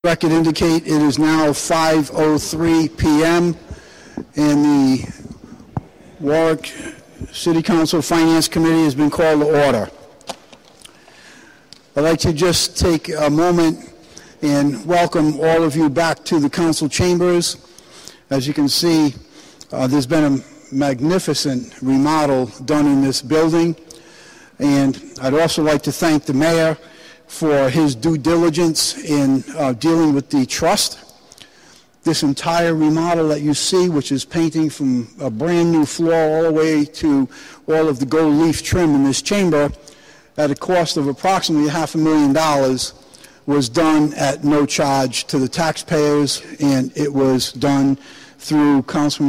Record indicate it is now 5:03 p.m. and the Warwick City Council Finance Committee has been called to order. I'd like to just take a moment and welcome all of you back to the council chambers. As you can see, there's been a magnificent remodel done in this building, and I'd also like to thank the mayor for his due diligence in dealing with the trust. This entire remodel that you see, which is painting from a brand new floor all the way to all of the gold leaf trim in this chamber, at a cost of approximately $500,000, was done at no charge to the taxpayers, and it was done through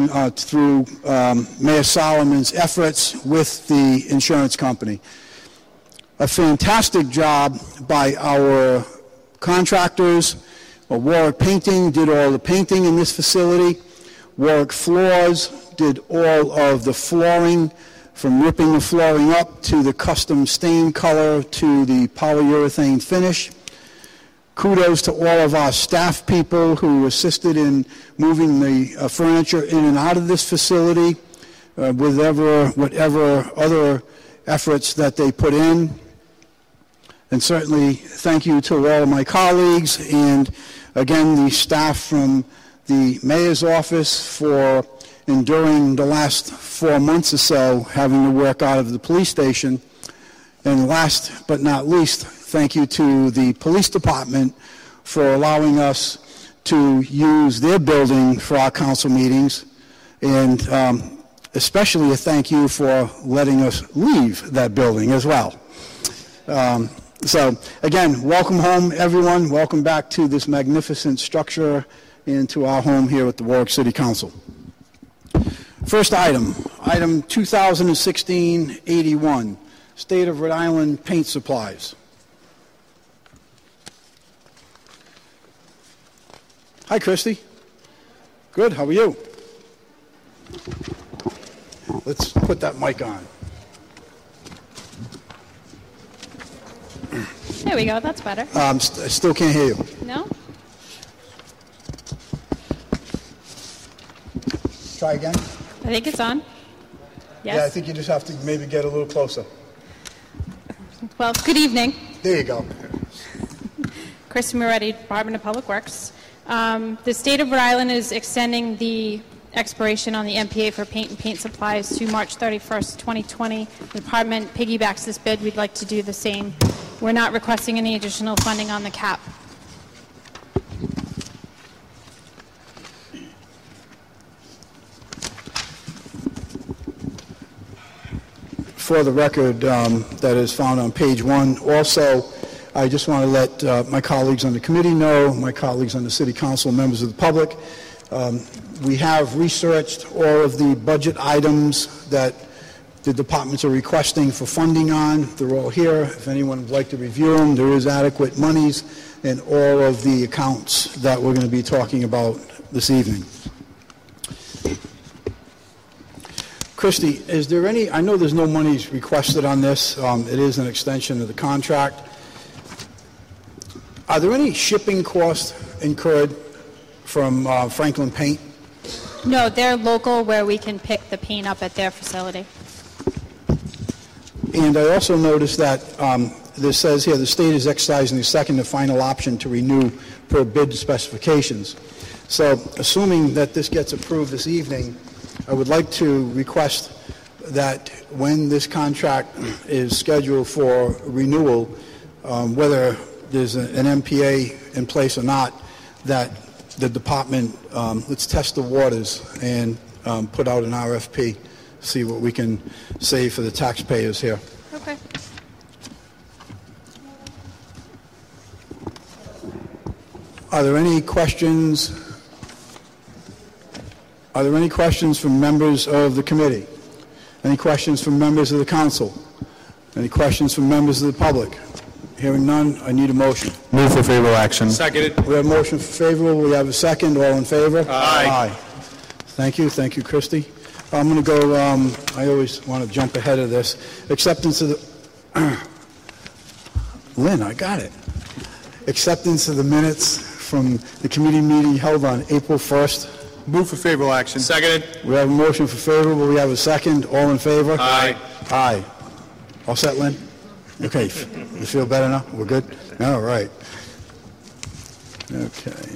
Mayor Solomon's efforts with the insurance company. A fantastic job by our contractors. Warwick Painting did all the painting in this facility. Warwick Floors did all of the flooring, from ripping the flooring up to the custom stain color to the polyurethane finish. Kudos to all of our staff people who assisted in moving the furniture in and out of this facility, whatever other efforts that they put in. And certainly thank you to all of my colleagues and again the staff from the mayor's office for enduring the last 4 months or so having to work out of the police station. And last but not least, thank you to the police department for allowing us to use their building for our council meetings, and especially a thank you for letting us leave that building as well. So, again, welcome home, everyone. Welcome back to this magnificent structure and to our home here at the Warwick City Council. First item 2016-81, State of Rhode Island Paint Supplies. Hi, Christy. Good, how are you? Let's put that mic on. There we go, that's better. I still can't hear you. No? Try again. I think it's on. Yes? Yeah, I think you just have to maybe get a little closer. Well, good evening. There you go. Kristen Moretti, Department of Public Works. The State of Rhode Island is extending the expiration on the MPA for paint and paint supplies to March 31st, 2020. The department piggybacks this bid. We'd like to do the same. We're not requesting any additional funding on the cap. For the record, that is found on page 1. Also, I just want to let my colleagues on the committee know, my colleagues on the City Council, members of the public, we have researched all of the budget items that the departments are requesting for funding on. They're all here. If anyone would like to review them, there is adequate monies in all of the accounts that we're going to be talking about this evening. Christy, is there any, I know there's no monies requested on this. It is an extension of the contract. Are there any shipping costs incurred from Franklin Paint? No, they're local where we can pick the paint up at their facility. And I also noticed that this says here the state is exercising the second and final option to renew per bid specifications. So assuming that this gets approved this evening, I would like to request that when this contract is scheduled for renewal, whether there's an MPA in place or not, that the department, let's test the waters and put out an RFP, see what we can save for the taxpayers here. Okay. Are there any questions? Are there any questions from members of the committee? Any questions from members of the council? Any questions from members of the public? Hearing none, I need a motion. Move for favorable action. Seconded. We have a motion for favorable. We have a second. All in favor? Aye. Thank you. Thank you, Christy. I'm going to go, I always want to jump ahead of this. Acceptance of the, Lynn, I got it. Acceptance of the minutes from the committee meeting held on April 1st. Move for favorable action. Seconded. We have a motion for favorable. We have a second. All in favor? Aye. Aye. All set, Lynn? Okay. You feel better now? We're good? All right. Okay.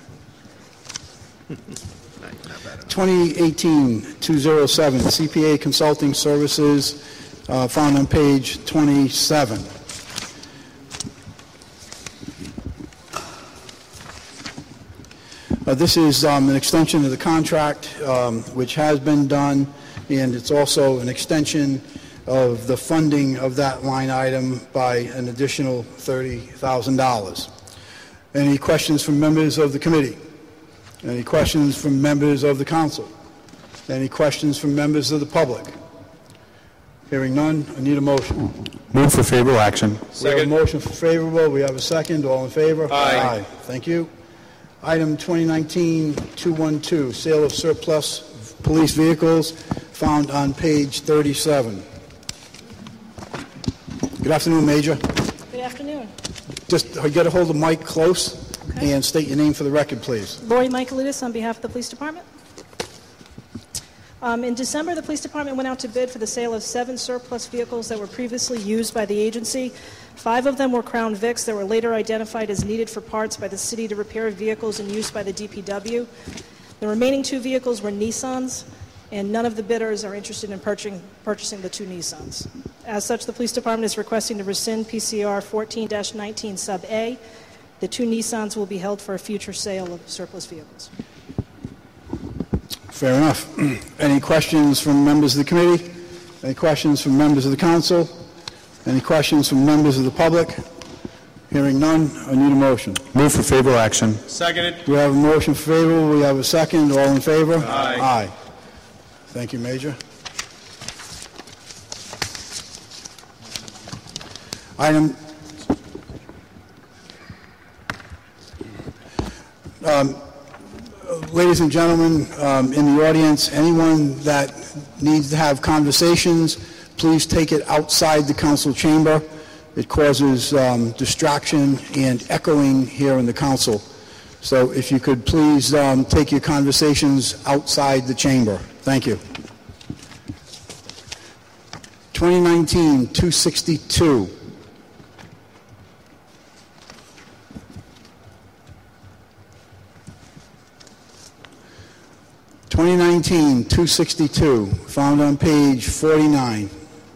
2018-207, CPA Consulting Services, found on page 27. This is an extension of the contract, which has been done, and it's also an extension of the funding of that line item by an additional $30,000. Any questions from members of the committee? Any questions from members of the council? Any questions from members of the public? Hearing none, I need a motion. Move for favorable action. We have a motion for favorable. We have a second. All in favor? Aye. Thank you. Item 2019-212, sale of surplus police vehicles, found on page 37. Good afternoon, Major. Good afternoon. Just get a hold of the mic close and state your name for the record, please. Lori Michaelidis on behalf of the Police Department. In December, the Police Department went out to bid for the sale of 7 surplus vehicles that were previously used by the agency. 5 of them were Crown Vics that were later identified as needed for parts by the city to repair vehicles in use by the DPW. The remaining 2 vehicles were Nissans, and none of the bidders are interested in purchasing the 2 Nissans. As such, the Police Department is requesting to rescind PCR 14-19 sub A. The 2 Nissans will be held for a future sale of surplus vehicles. Fair enough. Any questions from members of the committee? Any questions from members of the council? Any questions from members of the public? Hearing none, I need a motion. Move for favorable action. Seconded. We have a motion for favorable. We have a second. All in favor? Aye. Aye. Thank you, Major. Item ladies and gentlemen in the audience, anyone that needs to have conversations, please take it outside the council chamber. It causes distraction and echoing here in the council. So if you could please take your conversations outside the chamber. Thank you. 2019-262. (2019-262), found on page 49.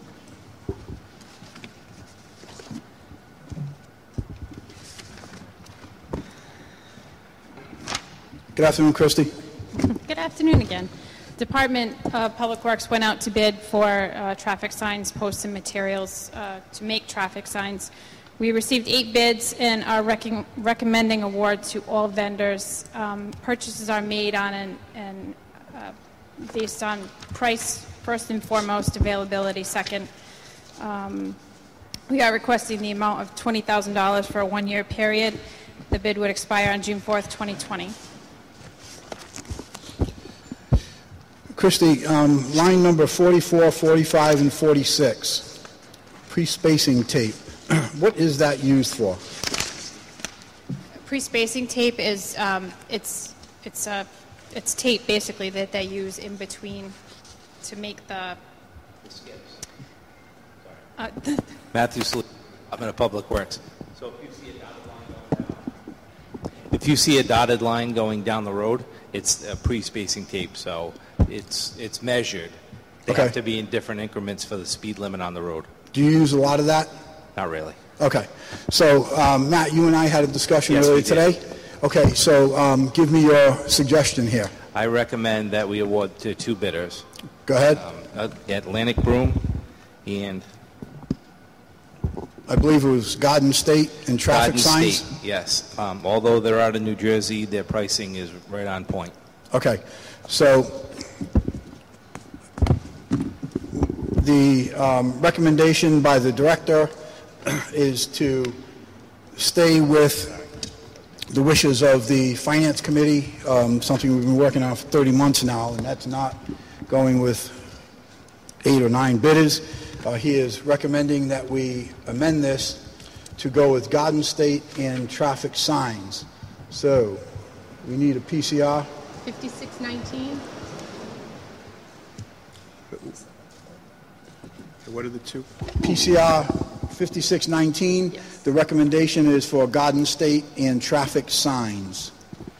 Good afternoon, Christy. Good afternoon again. Department of Public Works went out to bid for traffic signs, posts, and materials to make traffic signs. We received 8 bids and are recommending award to all vendors. Purchases are made on based on price, first and foremost, availability, second. We are requesting the amount of $20,000 for a 1-year period. The bid would expire on June 4th, 2020. Christy, line number 44, 45, and 46, pre-spacing tape. What is that used for? Pre-spacing tape is it's tape basically that they use in between to make the Matthew Sleep, Department of Public Works. So if you see a dotted line going down the road, it's a pre-spacing tape. So it's measured. They have to be in different increments for the speed limit on the road. Do you use a lot of that? Not really. Okay. So, Matt, you and I had a discussion earlier today. Okay, so give me your suggestion here. I recommend that we award to 2 bidders. Go ahead. Atlantic Broom and I believe it was Garden State and traffic Garden signs? State, yes. Although they're out of New Jersey, their pricing is right on point. Okay. So the recommendation by the director is to stay with the wishes of the Finance Committee, something we've been working on for 30 months now, and that's not going with 8 or 9 bidders. He is recommending that we amend this to go with Garden State and traffic signs. So we need a PCR. 5619. What are the two? PCR 5619. Yes. The recommendation is for Garden State and traffic signs.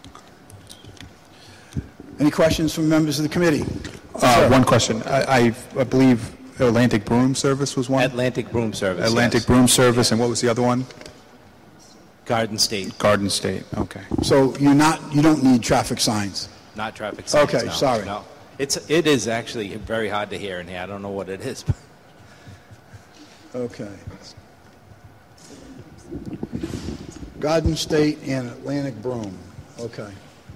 Any questions from members of the committee? Sir. One question. I believe Atlantic Broom Service was one? Atlantic Broom Service. Atlantic yes. Broom Service, and what was the other one? Garden State, Garden State. Okay. So you don't need traffic signs. not traffic signs. Okay, no, sorry. No. It is actually very hard to hear in here. I don't know what it is. Okay. Garden State and Atlantic Broom. Okay.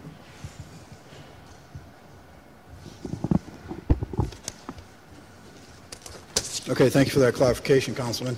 Okay, thank you for that clarification, Councilman.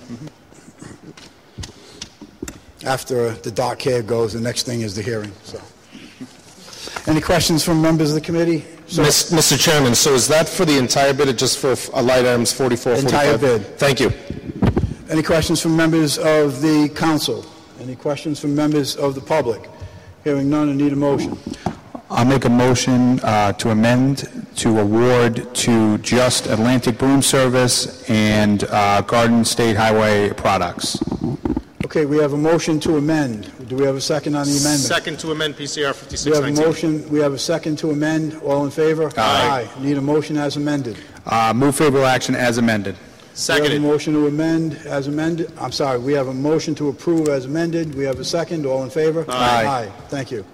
After the dark hair goes, the next thing is the hearing. So, any questions from members of the committee? Sir? Mr. Chairman, so is that for the entire bid or just for light items 44, 45? Entire bid. Thank you. Any questions from members of the council? Any questions from members of the public? Hearing none, I need a motion. I'll make a motion to amend to award to just Atlantic Broom Service and Garden State Highway Products. Okay, we have a motion to amend. Do we have a second on the amendment? Second to amend PCR We have a 5619. motion, we have a second to amend. All in favor? Aye. Need a motion as amended. Move favorable action as amended. We have a Seconded. motion to amend as amended. I'm sorry, we have a motion to approve as amended. We have a second. All in favor? Aye. Thank you.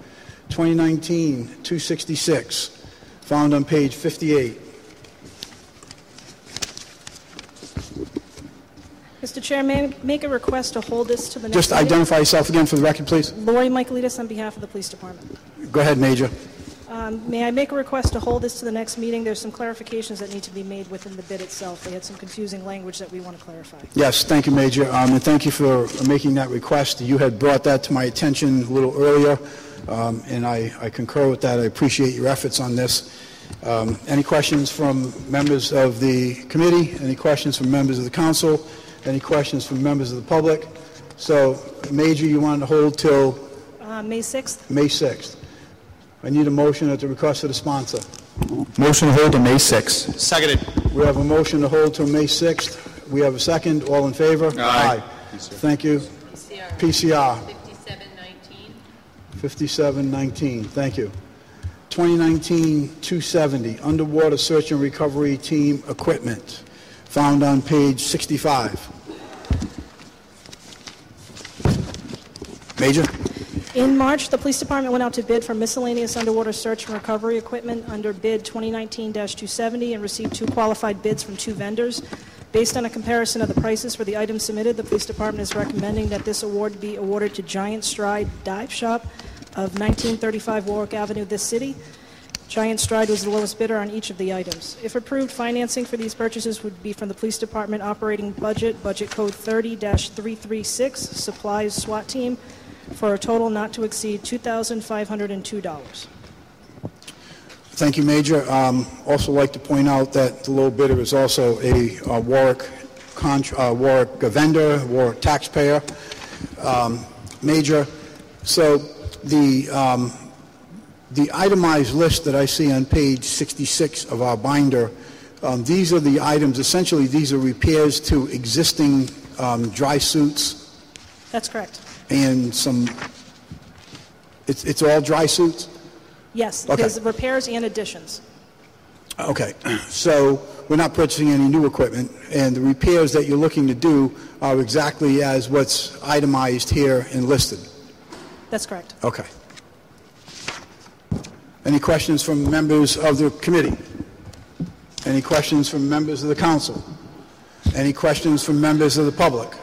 2019-266, found on page 58. Mr. Chair, may I make a request to hold this to the next Just meeting? identify yourself again for the record, please. Lori Michaelides on behalf of the Police Department. Go ahead, Major. May I make a request to hold this to the next meeting? There's some clarifications that need to be made within the bid itself. They had some confusing language that we want to clarify. Yes, thank you, Major, and thank you for making that request. You had brought that to my attention a little earlier, and I concur with that. I appreciate your efforts on this. Any questions from members of the committee? Any questions from members of the council? Any questions from members of the public? So, Major, you wanted to hold till May 6th? May 6th. I need a motion at the request of the sponsor. Motion to hold to May 6th. Seconded. We have a motion to hold till May 6th. We have a second. All in favor? Aye. Thank you. PCR. 5719. 5719, thank you. 2019-270, underwater search and recovery team equipment, found on page 65. Major? In March, the Police Department went out to bid for miscellaneous underwater search and recovery equipment under bid 2019-270 and received 2 qualified bids from 2 vendors. Based on a comparison of the prices for the items submitted, the Police Department is recommending that this award be awarded to Giant Stride Dive Shop of 1935 Warwick Avenue, this city. Giant Stride was the lowest bidder on each of the items. If approved, financing for these purchases would be from the Police Department operating budget, budget code 30-336, supplies SWAT team, for a total not to exceed $2,502. Thank you, Major. Also like to point out that the low bidder is also a Warwick vendor, Warwick taxpayer. Major, so the itemized list that I see on page 66 of our binder, these are the items, essentially these are repairs to existing dry suits That's correct. and some, it's all dry suits? Yes, Okay. there's repairs and additions. Okay, so we're not purchasing any new equipment, and the repairs that you're looking to do are exactly as what's itemized here and listed? That's correct. Okay. Any questions from members of the committee? Any questions from members of the council? Any questions from members of the public?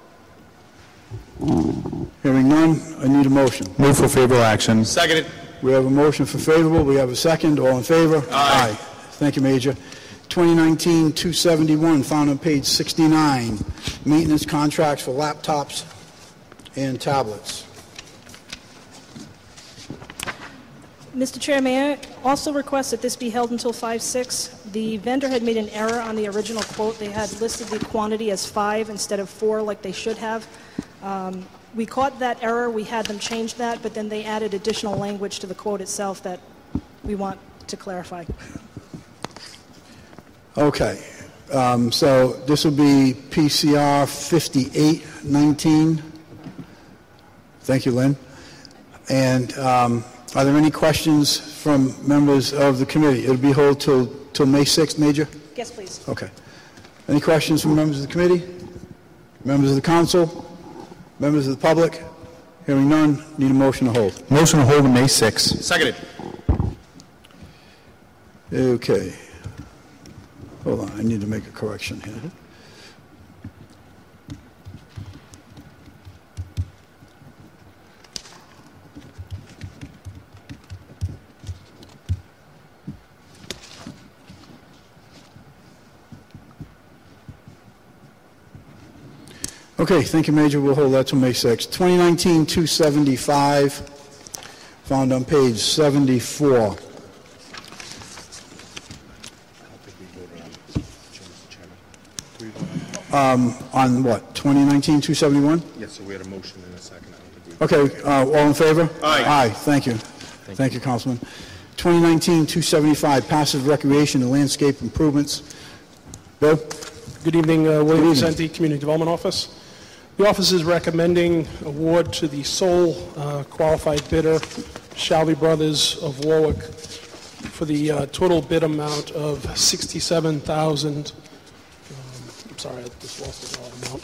Hearing none, I need a motion. Move for favorable action. Seconded. We have a motion for favorable. We have a second. All in favor? Aye. Thank you, Major. 2019-271, found on page 69, maintenance contracts for laptops and tablets. Mr. Chair, may I also request that this be held until 5/6? The vendor had made an error on the original quote. They had listed the quantity as 5 instead of 4 like they should have. We caught that error, we had them change that, but then they added additional language to the quote itself that we want to clarify. Okay. So this will be PCR 5819. Thank you, Lynn. And are there any questions from members of the committee? It'll be held till May 6th, Major? Yes, please. Okay. Any questions from members of the committee? Members of the council? Members of the public? Hearing none, need a motion to hold. Motion to hold on May 6th. Seconded. Okay. Hold on, I need to make a correction here. Okay, thank you, Major. We'll hold that till May 6th. 2019-275, found on page 74. On what, 2019-271? Yes, so we had a motion in a second. I don't think we... Okay, all in favor? Aye. Aye, thank you. Thank you, Councilman. 2019-275, passive recreation and landscape improvements. Bill? Good evening, William Vicente, Community Development Office. The office is recommending award to the sole qualified bidder, Shalvey Brothers of Warwick, for the total bid amount of $67,000. I'm sorry, I just lost the dollar amount.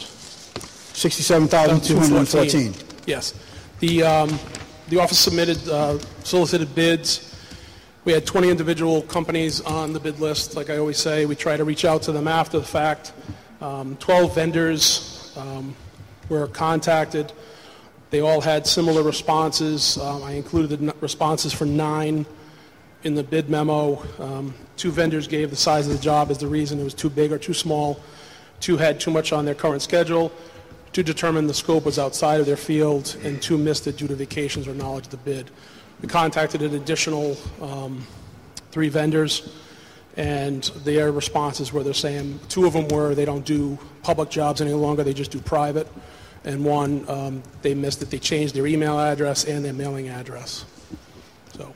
$67,214. Yes. The office submitted solicited bids. We had 20 individual companies on the bid list. Like I always say, we try to reach out to them after the fact. 12 vendors were contacted. They all had similar responses. I included the responses for 9 in the bid memo. 2 vendors gave the size of the job as the reason it was too big or too small. 2 had too much on their current schedule. 2 determined the scope was outside of their field, and 2 missed it due to vacations or knowledge of the bid. We contacted an additional 3 vendors, and their responses were the same. 2 of them were they don't do public jobs any longer, they just do private. And 1, they missed it. They changed their email address and their mailing address. So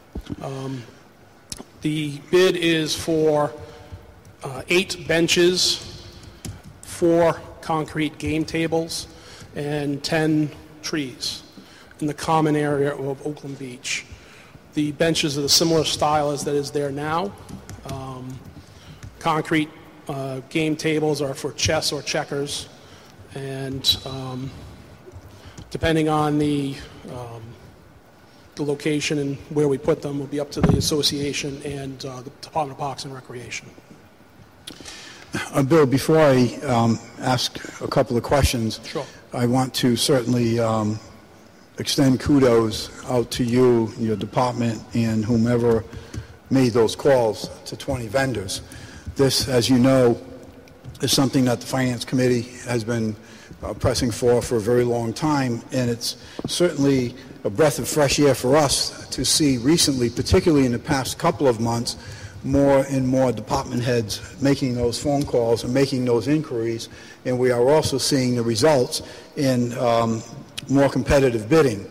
the bid is for 8 benches, 4 concrete game tables, and 10 trees in the common area of Oakland Beach. The benches are the similar style as that is there now. Concrete game tables are for chess or checkers, and depending on the location and where we put them will be up to the association and the Department of Parks and Recreation. Bill, before I ask a couple of questions, Sure. I want to certainly extend kudos out to you, your department, and whomever made those calls to 20 vendors. This, as you know, is something that the Finance Committee has been pressing for a very long time, and it's certainly a breath of fresh air for us to see recently, particularly in the past couple of months, more and more department heads making those phone calls and making those inquiries, and we are also seeing the results in more competitive bidding.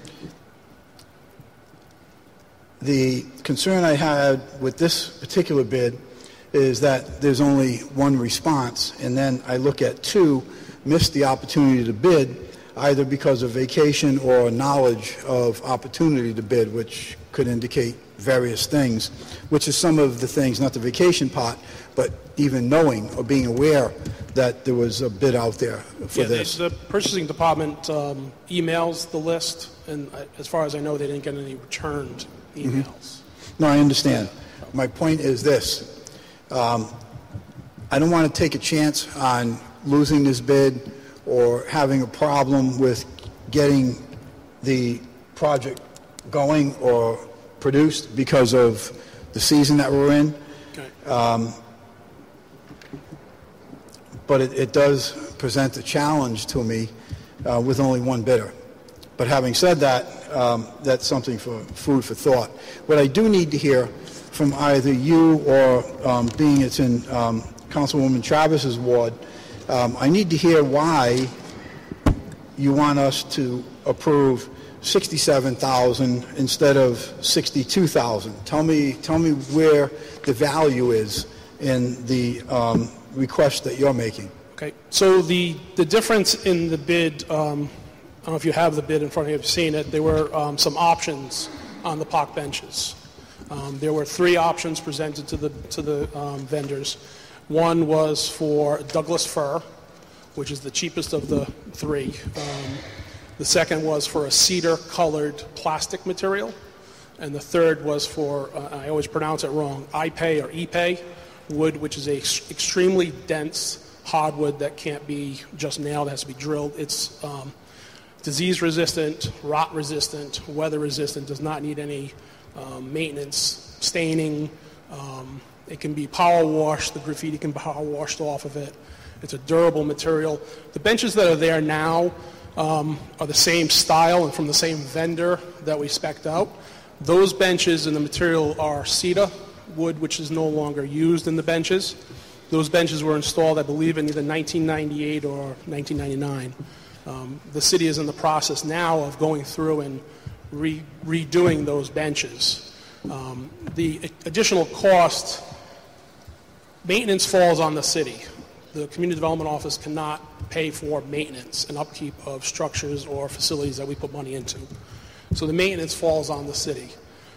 The concern I had with this particular bid is that there's only 1 response, and then I look at 2 missed the opportunity to bid either because of vacation or knowledge of opportunity to bid, which could indicate various things, which is some of the things, not the vacation part, but even knowing or being aware that there was a bid out there for this. The purchasing department emails the list, and as far as I know, they didn't get any returned emails. Mm-hmm. No, I understand. My point is this. I don't want to take a chance on losing this bid or having a problem with getting the project going or produced because of the season that we're in. Okay. But it does present a challenge to me with only 1 bidder. But having said that, that's something for food for thought. What I do need to hear from either you or being it's in Councilwoman Travis's ward, I need to hear why you want us to approve $67,000 instead of $62,000. Tell me where the value is in the request that you're making. Okay, so the difference in the bid, I don't know if you have the bid in front of you, if you've seen it, there were some options on the park benches. There were 3 options presented to the vendors. One was for Douglas fir, which is the cheapest of the 3. The second was for a cedar-colored plastic material. And the third was for, I always pronounce it wrong, Ipe or Ipe wood, which is a extremely dense hardwood that can't be just nailed, it has to be drilled. It's disease-resistant, rot-resistant, weather-resistant, does not need any maintenance, staining. It can be power washed. The graffiti can be power washed off of it. It's a durable material. The benches that are there now are the same style and from the same vendor that we spec'd out. Those benches and the material are cedar wood, which is no longer used in the benches. Those benches were installed, I believe, in either 1998 or 1999. The city is in the process now of going through and redoing those benches. The additional cost, maintenance falls on the city. The Community Development Office cannot pay for maintenance and upkeep of structures or facilities that we put money into. So the maintenance falls on the city.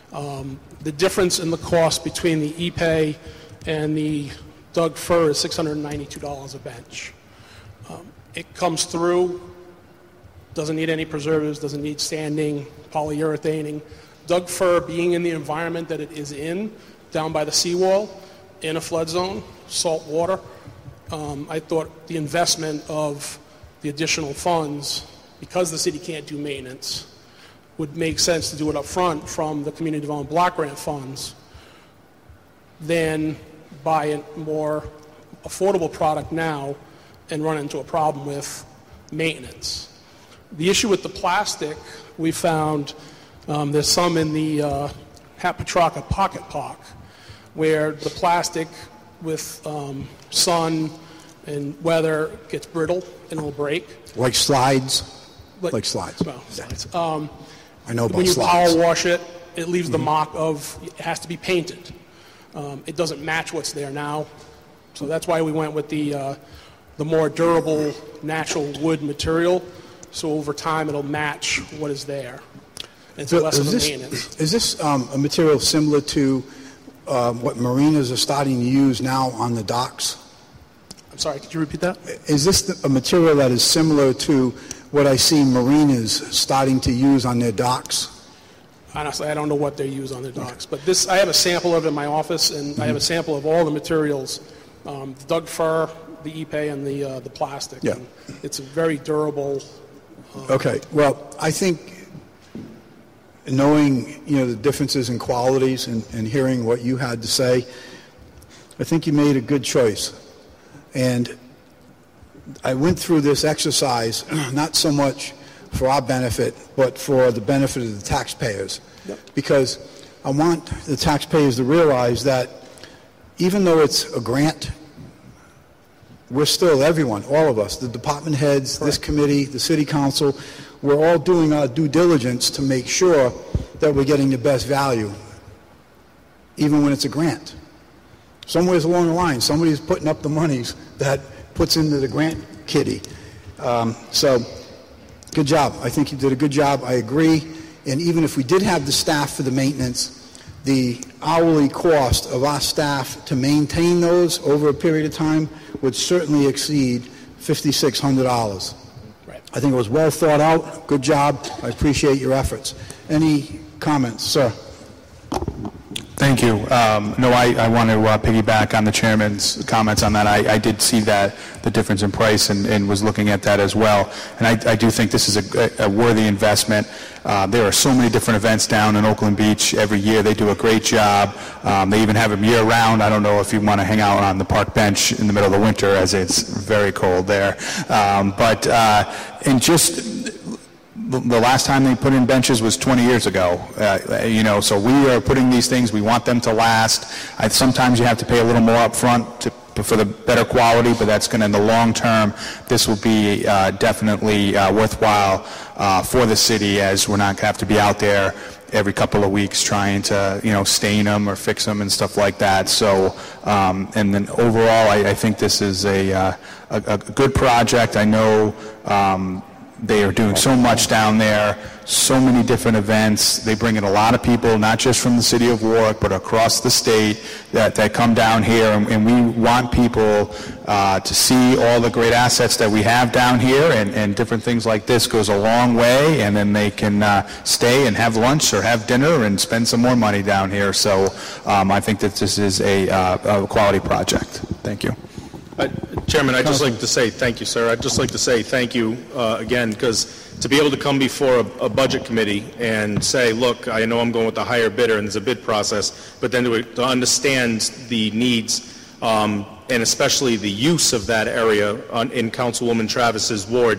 The difference in the cost between the Ipe and the Doug fir is $692 a bench. It comes through, doesn't need any preservatives, doesn't need sanding, polyurethaning. Doug fir, being in the environment that it is in, down by the seawall, in a flood zone, salt water, I thought the investment of the additional funds, because the city can't do maintenance, would make sense to do it up front from the Community Development Block Grant funds than buy a more affordable product now and run into a problem with maintenance. The issue with the plastic, we found there's some in the Hapatraka Pocket Park where the plastic with sun and weather gets brittle and it'll break. Like slides? Like slides. Well, slides. I know about when you slides. power wash it, it leaves the mark of, it has to be painted. It doesn't match what's there now. So that's why we went with the more durable natural wood material. So over time it'll match what is there. And so less of a maintenance. Is this a material similar to what marinas are starting to use now on the docks? I'm sorry, could you repeat that? Is this a material that is similar to what I see marinas starting to use on their docks? Honestly, I don't know what they use on their docks. But this, I have a sample of it in my office, and I have a sample of all the materials, the Doug fir, the Ipe, and the plastic. Yeah. And it's a very durable. Okay. Well, I think knowing, the differences in qualities and hearing what you had to say, I think you made a good choice. And I went through this exercise not so much for our benefit, but for the benefit of the taxpayers. Yep. Because I want the taxpayers to realize that even though it's a grant, we're still everyone, all of us, the department heads, Correct. This committee, the city council, we're all doing our due diligence to make sure that we're getting the best value, even when it's a grant. Somewhere along the line, somebody's putting up the monies that puts into the grant kitty. So, good job. I think you did a good job. I agree. And even if we did have the staff for the maintenance, the hourly cost of our staff to maintain those over a period of time would certainly exceed $5,600. Right. I think it was well thought out. Good job. I appreciate your efforts. Any comments, sir? Thank you. No, I want to piggyback on the chairman's comments on that. I did see that, the difference in price, and was looking at that as well. And I do think this is a worthy investment. There are so many different events down in Oakland Beach every year. They do a great job. They even have them year-round. I don't know if you want to hang out on the park bench in the middle of the winter, as it's very cold there. And just the last time they put in benches was 20 years ago. So we are putting these things, we want them to last. Sometimes you have to pay a little more up front to for the better quality, but that's going to, in the long term, this will be definitely worthwhile for the city, as we're not going to have to be out there every couple of weeks trying to, stain them or fix them and stuff like that. So, and then overall, I think this is a good project. I know they are doing so much down there, so many different events. They bring in a lot of people, not just from the city of Warwick, but across the state that come down here. And we want people to see all the great assets that we have down here, and different things like this goes a long way. And then they can stay and have lunch or have dinner and spend some more money down here. So I think that this is a quality project. Thank you. Chairman, I'd just like to say thank you, sir. I'd just like to say thank you again, because to be able to come before a budget committee and say, look, I know I'm going with the higher bidder and there's a bid process, but then to understand the needs and especially the use of that area in Councilwoman Travis's ward,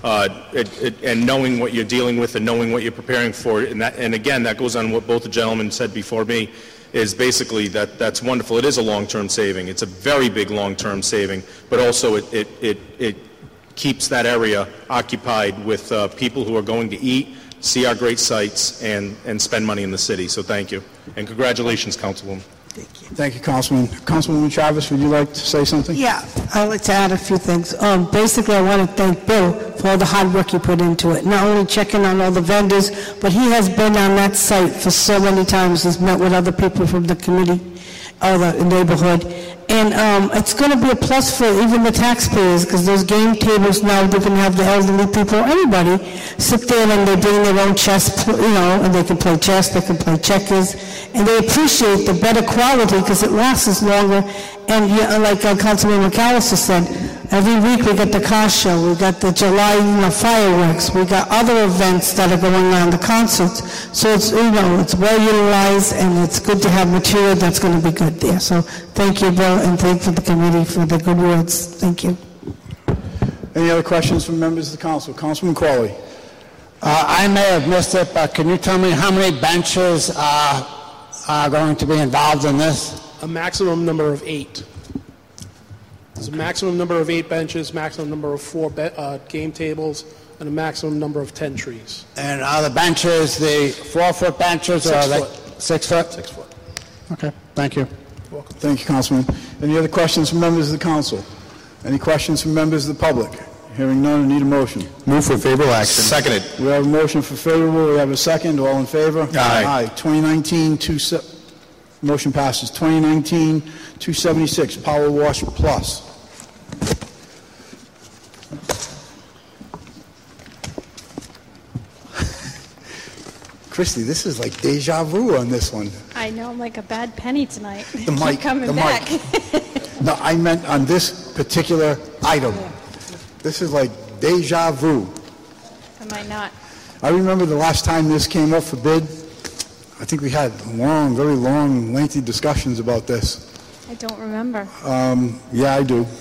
and knowing what you're dealing with and knowing what you're preparing for, and again, that goes on what both the gentlemen said before me, is basically that's wonderful. It is a long-term saving. It's a very big long-term saving, but also it keeps that area occupied with people who are going to eat, see our great sites, and spend money in the city. So thank you. And congratulations, Councilwoman. Thank you. Thank you, Councilman. Councilwoman Travis, would you like to say something? Yeah, I'd like to add a few things. Basically, I want to thank Bill for all the hard work he put into it. Not only checking on all the vendors, but he has been on that site for so many times. He's met with other people from the committee or the neighborhood. And it's going to be a plus for even the taxpayers, because those game tables now, they can have the elderly people, anybody, sit there and they bring their own chess, and they can play chess, they can play checkers, and they appreciate the better quality because it lasts longer. And like Councilman McAllister said, every week we got the car show, we got the July fireworks, we got other events that are going on, the concerts. So it's it's well utilized, and it's good to have material that's going to be good there. So thank you, Bill, and thank you for the committee for the good words. Thank you. Any other questions from members of the council? Councilman Crawley. I may have missed it, but can you tell me how many benches are going to be involved in this? A maximum number of 8. There's a maximum number of 8 benches, maximum number of 4 game tables, and a maximum number of 10 trees. And are the benches the 4-foot benches? 6 or foot. 6 foot? 6 foot. Okay, thank you. Welcome. Thank you, Councilman. Any other questions from members of the council? Any questions from members of the public? Hearing none, I need a motion. Move for favorable action. Seconded. We have a motion for favorable. We have a second. All in favor? Aye. Aye. 2019-2... Motion passes. 2019-276, Power Wash Plus. Christy, this is like deja vu on this one. I know, I'm like a bad penny tonight. The mic. Keep coming the back. mic. No, I meant on this particular item. This is like deja vu. I might not. I remember the last time this came up for bid. I think we had long, very long, lengthy discussions about this. I don't remember. Yeah, I do.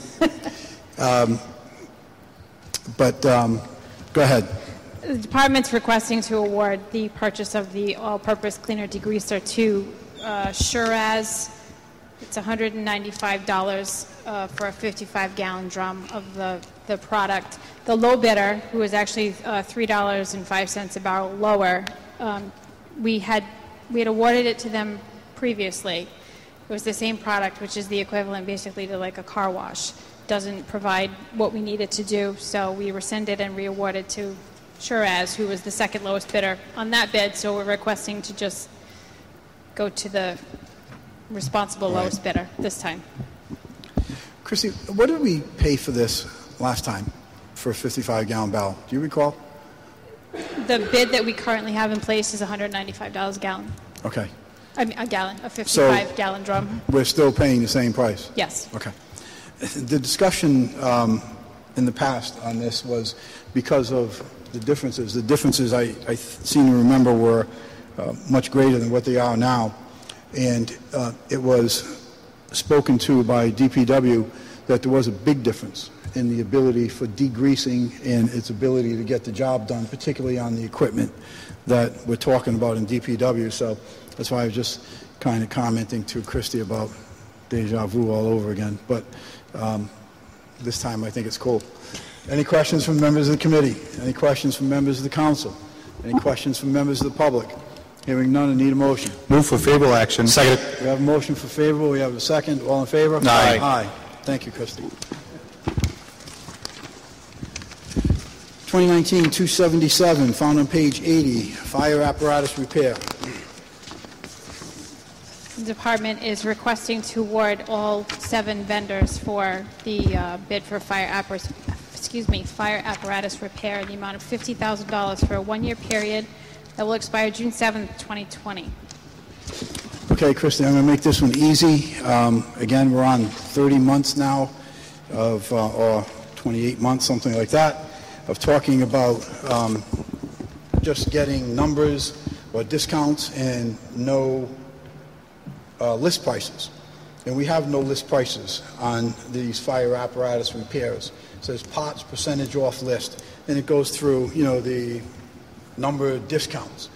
Go ahead. The department's requesting to award the purchase of the all-purpose cleaner degreaser to Shiraz. It's $195 for a 55-gallon drum of the product. The low bidder, who is actually $3.05 a barrel lower, we had awarded it to them previously. It was the same product, which is the equivalent basically to like a car wash. Doesn't provide what we needed to do, so we rescinded and re-awarded to Shiraz, who was the second lowest bidder on that bid, so we're requesting to just go to the responsible lowest bidder this time. Christy, what did we pay for this last time for a 55-gallon barrel? Do you recall? The bid that we currently have in place is $195 a gallon. Okay. I mean, a gallon, a 55-gallon drum. We're still paying the same price? Yes. Okay. The discussion in the past on this was because of the differences. The differences I seem to remember were much greater than what they are now. And it was spoken to by DPW that there was a big difference in the ability for degreasing and its ability to get the job done, particularly on the equipment that we're talking about in DPW. So that's why I was just kind of commenting to Christy about deja vu all over again, but this time I think it's cool. Any questions from members of the committee? Any questions from members of the council? Any questions from members of the public? Hearing none, I need a motion. Move for favorable action. Second. We have a motion for favorable. We have a second. All in favor? Aye. Aye. Thank you, Christie. 2019-277, found on page 80, fire apparatus repair. The department is requesting to award all 7 vendors for the bid for fire apparatus repair in the amount of $50,000 for a 1-year period that will expire June 7th, 2020. Okay, Christie, I'm going to make this one easy. Again, we're on 30 months now of, or 28 months, something like that, of talking about just getting numbers or discounts and no list prices. And we have no list prices on these fire apparatus repairs. It says parts percentage off list, and it goes through, you know, the number of discounts.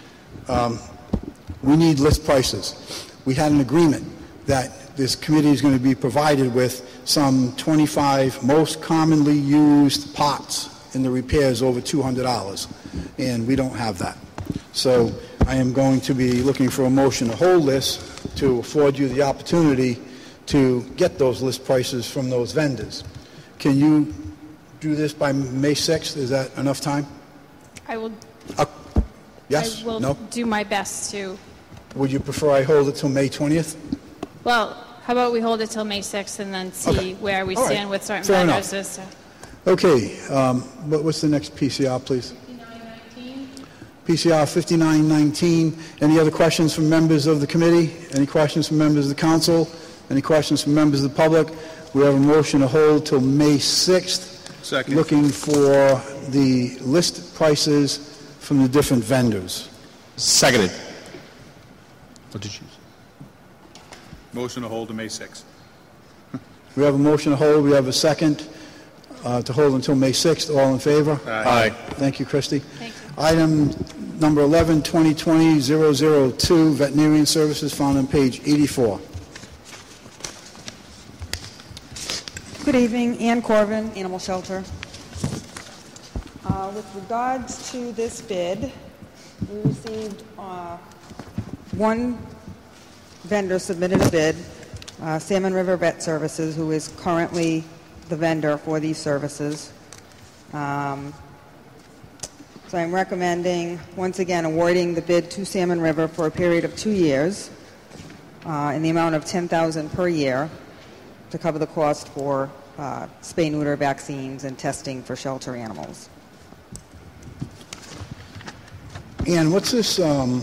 We need list prices. We had an agreement that this committee is going to be provided with some 25 most commonly used parts in the repairs over $200, and we don't have that. So I am going to be looking for a motion to hold this to afford you the opportunity to get those list prices from those vendors. Can you do this by May 6th? Is that enough time? I will. Yes? I will No? do my best to. Would you prefer I hold it till May 20th? Well, how about we hold it till May 6th and then see Okay. where we All right. stand with certain Fair vendors? enough. as to- Okay, what's the next PCR, please? 5919. PCR 5919. Any other questions from members of the committee? Any questions from members of the council? Any questions from members of the public? We have a motion to hold till May 6th. Second. Looking for the list prices from the different vendors. Seconded. What did you say? Motion to hold to May 6th. We have a motion to hold. We have a second to hold until May 6th. All in favor? Aye. Thank you, Christie. Thank you. Item number 11, 2020-002, veterinarian services, found on page 84. Good evening, Ann Corvin, Animal Shelter. With regards to this bid, we received one vendor submitted a bid, Salmon River Vet Services, who is currently the vendor for these services. So I'm recommending, once again, awarding the bid to Salmon River for a period of 2 years in the amount of $10,000 per year to cover the cost for spay-neuter vaccines and testing for shelter animals. And what's this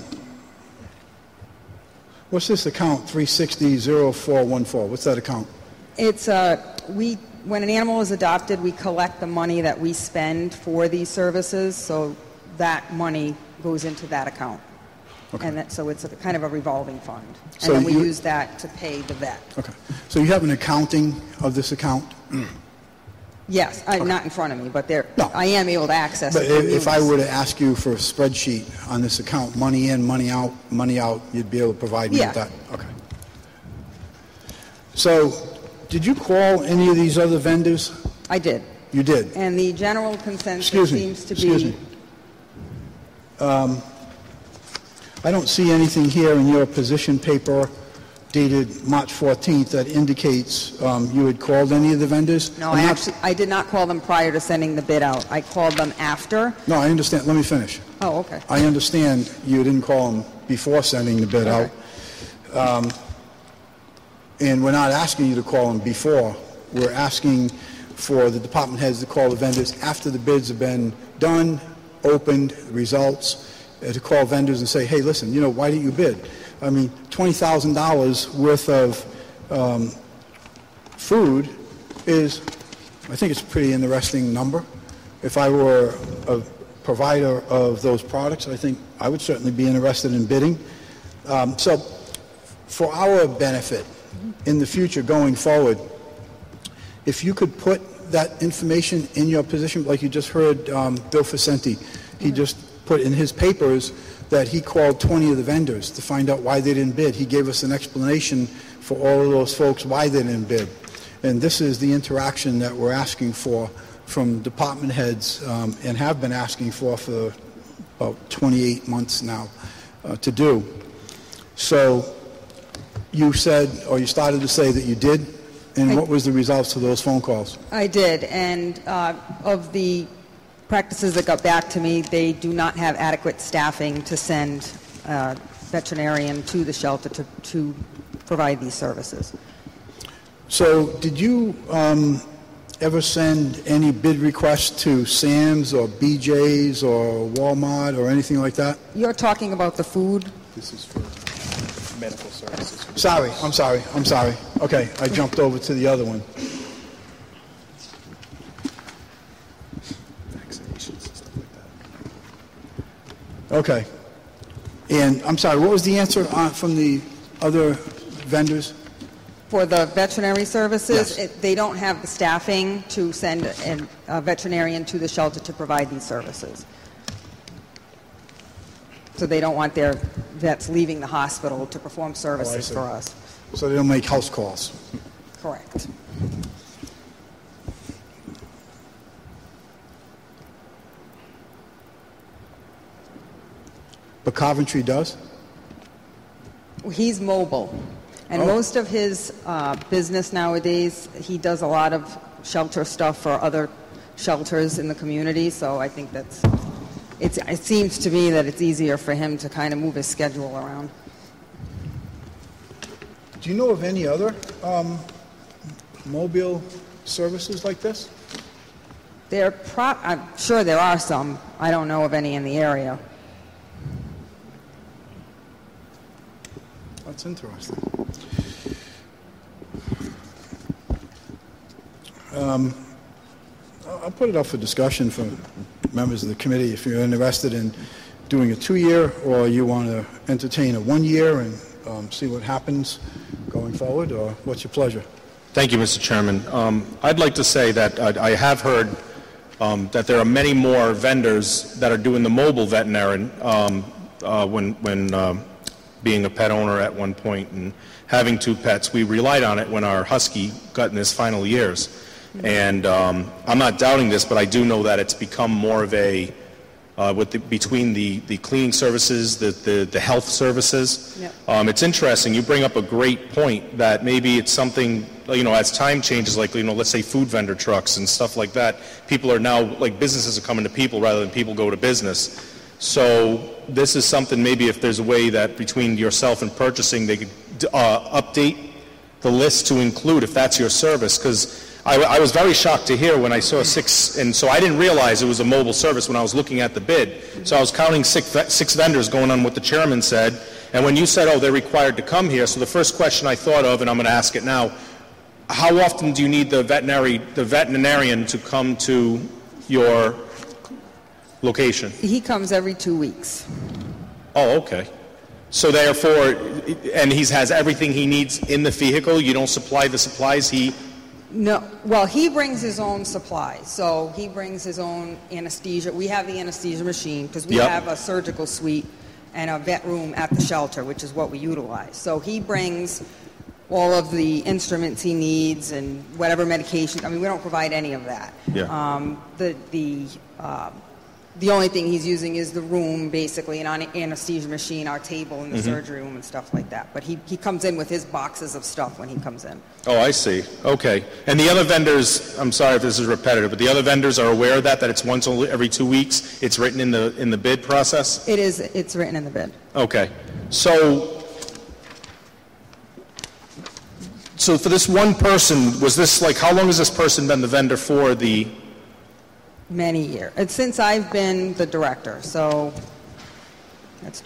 account, 360-0414? What's that account? It's when an animal is adopted, we collect the money that we spend for these services, so that money goes into that account. Okay. And so it's a kind of a revolving fund. And So then we you- use that to pay the vet. Okay. So you have an accounting of this account? Yes, not in front of me, but No. I am able to access But it. from if I Munis. were to ask you for a spreadsheet on this account, money in, money out, you'd be able to provide me Yeah. with that? Okay. So, did you call any of these other vendors? I did. You did? And the general consensus Excuse me. seems to Excuse be... me. I don't see anything here in your position paper dated March 14th that indicates you had called any of the vendors? No, I'm not- I did not call them prior to sending the bid out. I called them after. No, I understand. Let me finish. Oh, okay. I understand you didn't call them before sending the bid out. And we're not asking you to call them before. We're asking for the department heads to call the vendors after the bids have been done, opened, results, to call vendors and say, hey, listen, why didn't you bid? I mean, $20,000 worth of food is, I think it's a pretty interesting number. If I were a provider of those products, I think I would certainly be interested in bidding. So for our benefit in the future going forward, if you could put that information in your position, like you just heard Bill Facenti, he just put in his papers that he called 20 of the vendors to find out why they didn't bid. He gave us an explanation for all of those folks why they didn't bid. And this is the interaction that we're asking for from department heads and have been asking for about 28 months now to do. So you said, or you started to say that you did, and what was the results of those phone calls? I did, and of the practices that got back to me, they do not have adequate staffing to send veterinarian to the shelter to provide these services. So did you ever send any bid requests to Sam's or BJ's or Walmart or anything like that? You're talking about the food? This is for medical services. Sorry. Okay, I jumped over to the other one. Vaccinations and stuff like that. Okay. And I'm sorry, what was the answer from the other vendors? For the veterinary services, Yes. they don't have the staffing to send a veterinarian to the shelter to provide these services. So they don't want their vets leaving the hospital to perform services see. for us. So they don't make house calls. Correct. But Coventry does? He's mobile. And most of his business nowadays, he does a lot of shelter stuff for other shelters in the community. So I think it seems to me that it's easier for him to kind of move his schedule around. Do you know of any other mobile services like this? I'm sure there are some. I don't know of any in the area. That's interesting. I'll put it up for discussion for members of the committee if you're interested in doing a 2-year or you want to entertain a 1-year and see what happens going forward, or what's your pleasure? Thank you, Mr. Chairman. I'd like to say that I have heard that there are many more vendors that are doing the mobile veterinarian when being a pet owner at one point and having 2 pets. We relied on it when our husky got in his final years. And I'm not doubting this, but I do know that it's become more of a, between the cleaning services, the health services. Yep. It's interesting. You bring up a great point that maybe it's something, as time changes, like, let's say food vendor trucks and stuff like that, people are now, like businesses are coming to people rather than people go to business. So this is something maybe if there's a way that between yourself and purchasing, they could update the list to include if that's your service, because I was very shocked to hear when I saw 6, and so I didn't realize it was a mobile service when I was looking at the bid. So I was counting 6 vendors going on what the chairman said, and when you said, oh, they're required to come here, so the first question I thought of, and I'm going to ask it now, how often do you need the veterinarian to come to your location? He comes every 2 weeks. Oh, okay. So therefore, and he has everything he needs in the vehicle? You don't supply the supplies? No. Well, he brings his own supplies. So he brings his own anesthesia. We have the anesthesia machine because we Yep. have a surgical suite and a vet room at the shelter, which is what we utilize. So he brings all of the instruments he needs and whatever medication. I mean, we don't provide any of that. Yeah. The only thing he's using is the room, basically, an anesthesia machine, our table in the surgery room and stuff like that. But he comes in with his boxes of stuff when he comes in. Oh, I see. Okay. And the other vendors, I'm sorry if this is repetitive, but the other vendors are aware of that it's once every 2 weeks? It's written in the bid process? It is. It's written in the bid. Okay. So for this one person, was this like, how long has this person been the vendor for the... Many years. It's since I've been the director, so that's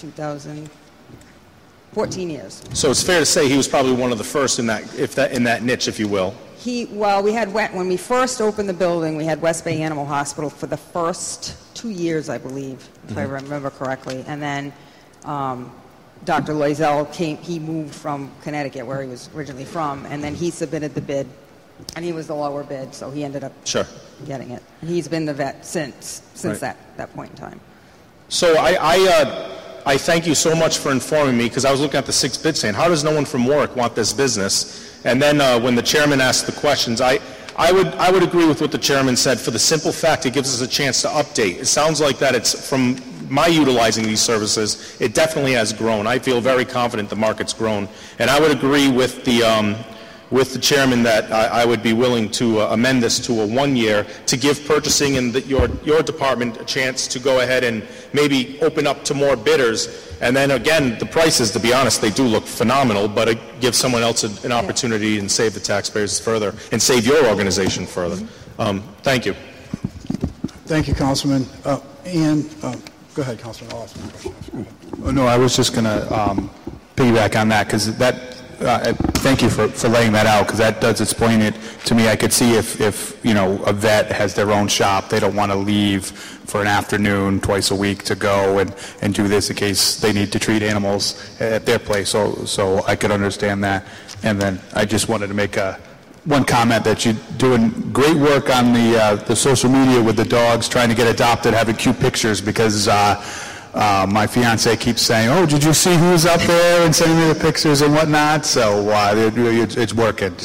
2014 years. So it's fair to say he was probably one of the first in that niche, if you will. We had when we first opened the building, we had West Bay Animal Hospital for the first 2 years, I believe, if I remember correctly. And then Dr. Loisel came. He moved from Connecticut, where he was originally from, and then he submitted the bid, and he was the lower bid, so he ended up getting it. He's been the vet since Right. that point in time. So I thank you so much for informing me, because I was looking at the 6 bids saying, how does no one from Warwick want this business? And then when the chairman asked the questions, I would agree with what the chairman said, for the simple fact it gives us a chance to update. It sounds like that it's from my utilizing these services, it definitely has grown. I feel very confident the market's grown. And I would agree with the chairman that I would be willing to amend this to a 1 year to give purchasing and your department a chance to go ahead and maybe open up to more bidders. And then again, the prices, to be honest, they do look phenomenal, but it gives someone else an opportunity and save the taxpayers further and save your organization further. Thank you. Thank you, Councilman. Ian, go ahead, Councilman. I'll ask you a question. Oh, no, I was just going to piggyback on that, because that, thank you for laying that out, because that does explain it to me. I could see if you know, a vet has their own shop, they don't want to leave for an afternoon twice a week to go and do this in case they need to treat animals at their place. So I could understand that. And then I just wanted to make one comment that you're doing great work on the social media with the dogs, trying to get adopted, having cute pictures, because my fiance keeps saying, "Oh, did you see who's up there?" and sending me the pictures and whatnot. So it's working.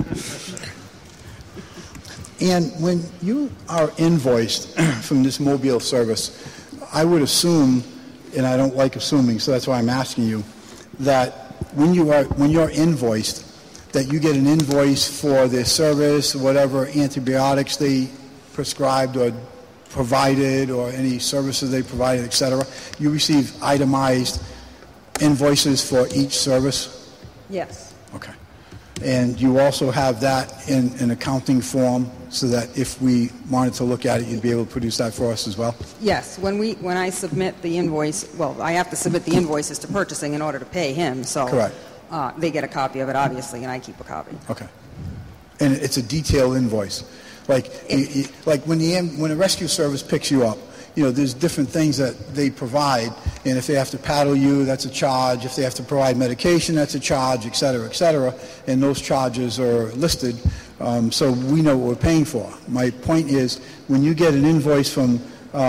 And when you are invoiced from this mobile service, I would assume, and I don't like assuming, so that's why I'm asking you, that when you're invoiced, that you get an invoice for the service, whatever antibiotics they prescribed or provided, or any services they provided, etc. You receive itemized invoices for each service? Yes. Okay. And you also have that in an accounting form, so that if we wanted to look at it, you'd be able to produce that for us as well? Yes. When I submit the invoice, well, I have to submit the invoices to purchasing in order to pay him, so correct. They get a copy of it, obviously, and I keep a copy. Okay. And it's a detailed invoice. Like when a rescue service picks you up, you know, there's different things that they provide, and if they have to paddle you, that's a charge. If they have to provide medication, that's a charge, et cetera, and those charges are listed, so we know what we're paying for. My point is, when you get an invoice from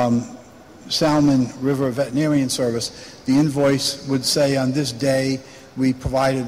Salmon River Veterinarian Service, the invoice would say, on this day, we provided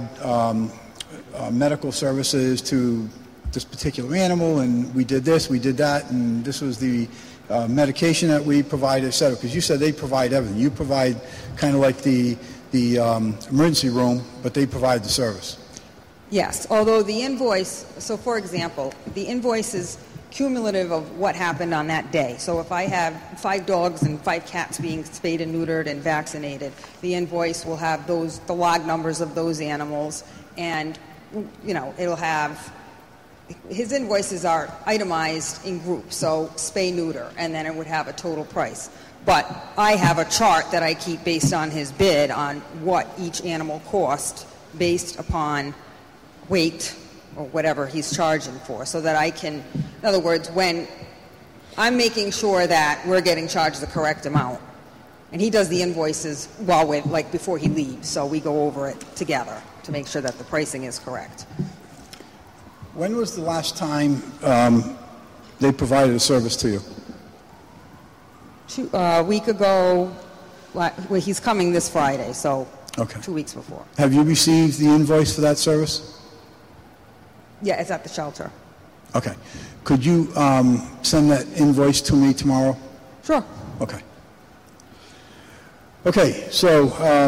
medical services to this particular animal, and we did this, we did that, and this was the medication that we provided, et cetera. Because you said they provide everything. You provide kind of like the emergency room, but they provide the service. Yes, although the invoice, so for example, the invoice is cumulative of what happened on that day. So if I have 5 dogs and 5 cats being spayed and neutered and vaccinated, the invoice will have the log numbers of those animals, and, you know, it'll have, his invoices are itemized in groups, so spay, neuter, and then it would have a total price. But I have a chart that I keep based on his bid on what each animal cost based upon weight or whatever he's charging for, so that I can, in other words, when I'm making sure that we're getting charged the correct amount, and he does the invoices while we're, like, before he leaves, so we go over it together to make sure that the pricing is correct. When was the last time they provided a service to you? A week ago. Well, he's coming this Friday, so okay. 2 weeks before. Have you received the invoice for that service? Yeah, it's at the shelter. Okay. Could you send that invoice to me tomorrow? Sure. Okay. Okay, so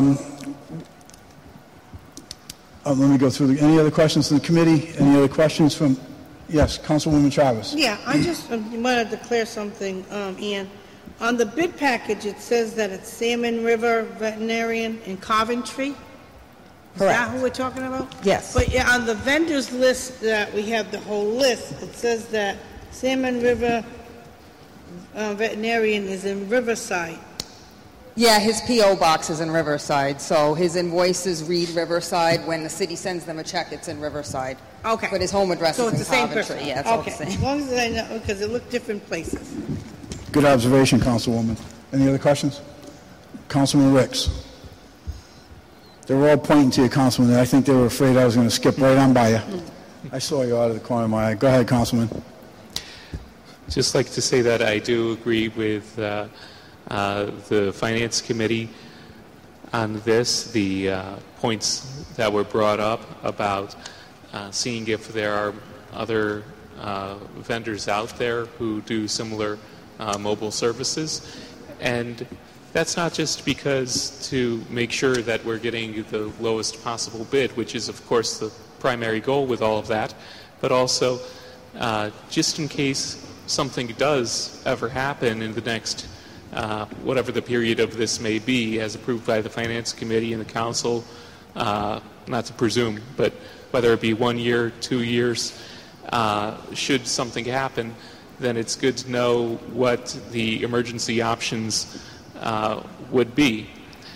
let me go through any other questions from the committee? Any other questions from, yes, Councilwoman Travis? Yeah, I just wanted to clear something, Ian. On the bid package, it says that it's Salmon River Veterinarian in Coventry. Is that who we're talking about? Yes. But yeah, on the vendors list that we have, the whole list, it says that Salmon River Veterinarian is in Riverside. Yeah, his P.O. box is in Riverside, so his invoices read Riverside. When the city sends them a check, it's in Riverside. Okay. But his home address so is in it's the same Coventry. person. Yeah, it's okay. all the same. As long as I know, because it looked different places. Good observation, Councilwoman. Any other questions? Councilman Ricks. They were all pointing to you, Councilman, and I think they were afraid I was going to skip right on by you. I saw you out of the corner of my eye. Go ahead, Councilman. Just like to say that I do agree with the Finance Committee. on this. The points that were brought up about seeing if there are other vendors out there who do similar mobile services. And that's not just because to make sure that we're getting the lowest possible bid, which is, of course, the primary goal with all of that, but also just in case something does ever happen in the next, whatever the period of this may be, as approved by the Finance Committee and the Council, not to presume, but whether it be 1 year, 2 years, should something happen, then it's good to know what the emergency options would be.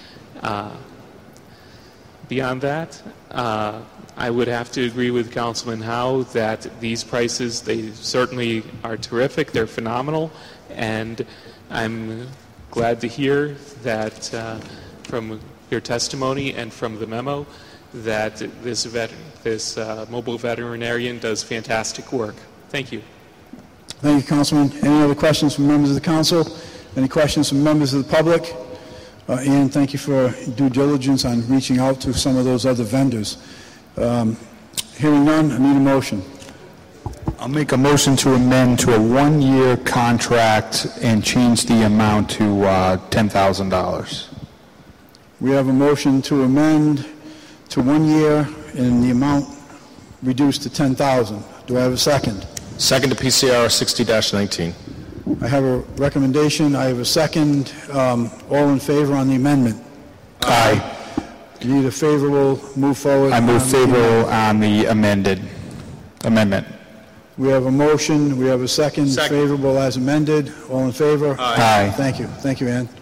Beyond that, I would have to agree with Councilman Howe that these prices, they certainly are terrific, they're phenomenal, and I'm glad to hear that from your testimony and from the memo that this mobile veterinarian does fantastic work. Thank you. Thank you, Councilman. Any other questions from members of the council? Any questions from members of the public? Ian, thank you for due diligence on reaching out to some of those other vendors. Hearing none, I need a motion. I'll make a motion to amend to a 1-year contract and change the amount to $10,000. We have a motion to amend to 1 year and the amount reduced to $10,000. Do I have a second? Second to PCR 60-19. I have a recommendation. I have a second. All in favor on the amendment? Aye. You need a favorable move forward? I move favorable on the amendment. We have a motion. We have a second. Favorable as amended. All in favor? Aye. Thank you. Thank you, Ann.